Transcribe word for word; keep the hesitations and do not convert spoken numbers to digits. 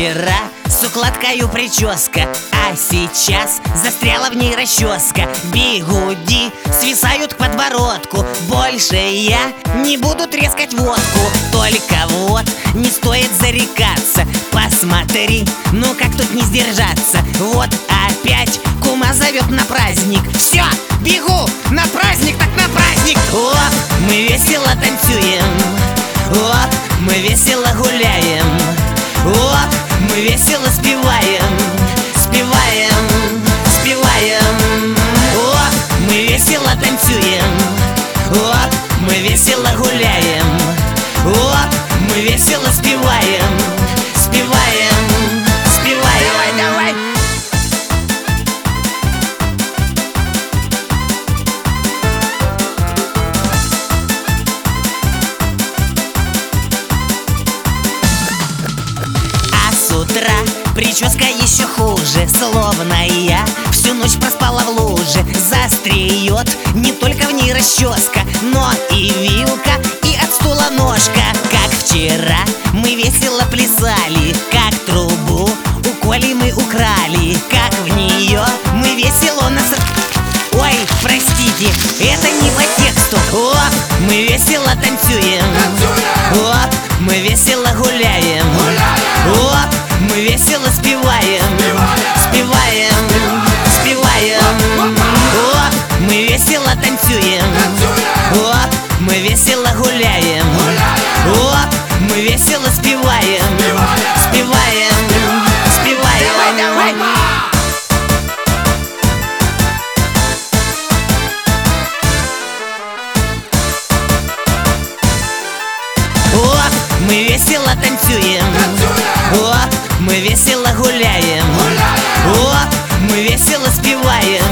вчера с укладкою прическа, а сейчас застряла в ней расческа. Бигуди свисают к подбородку, больше я не буду трескать водку. Только вот не стоит зарекаться, посмотри, ну как тут не сдержаться. Вот опять кума зовет на праздник. Все, бегу на праздник, так на праздник. Оп, мы весело танцуем, оп, мы весело гуляем, оп, мы весело спеваем, спеваем, спеваем. Оп, мы весело танцуем, оп, мы весело гуляем, оп, мы весело спеваем, спеваем, спеваем. Давай, давай. А с утра прическа еще хуже, словно я всю ночь проспала в луже. Застреет не только в ней расческа, но и вилка, и от стула ножка. Как вчера мы весело плясали, как трубу у Коли мы украли, как в нее мы весело нас... Ой, простите, это не по тексту. Оп, мы весело танцуем, оп, мы весело гуляем, оп, мы весело спеваем, спеваем, спеваем. Оп, мы весело танцуем, оп, мы весело гуляем, оп, мы весело спеваем, спеваем, спеваем. Давай, давай. Оп, мы весело танцуем, оп, мы весело гуляем, оп, мы весело спеваем,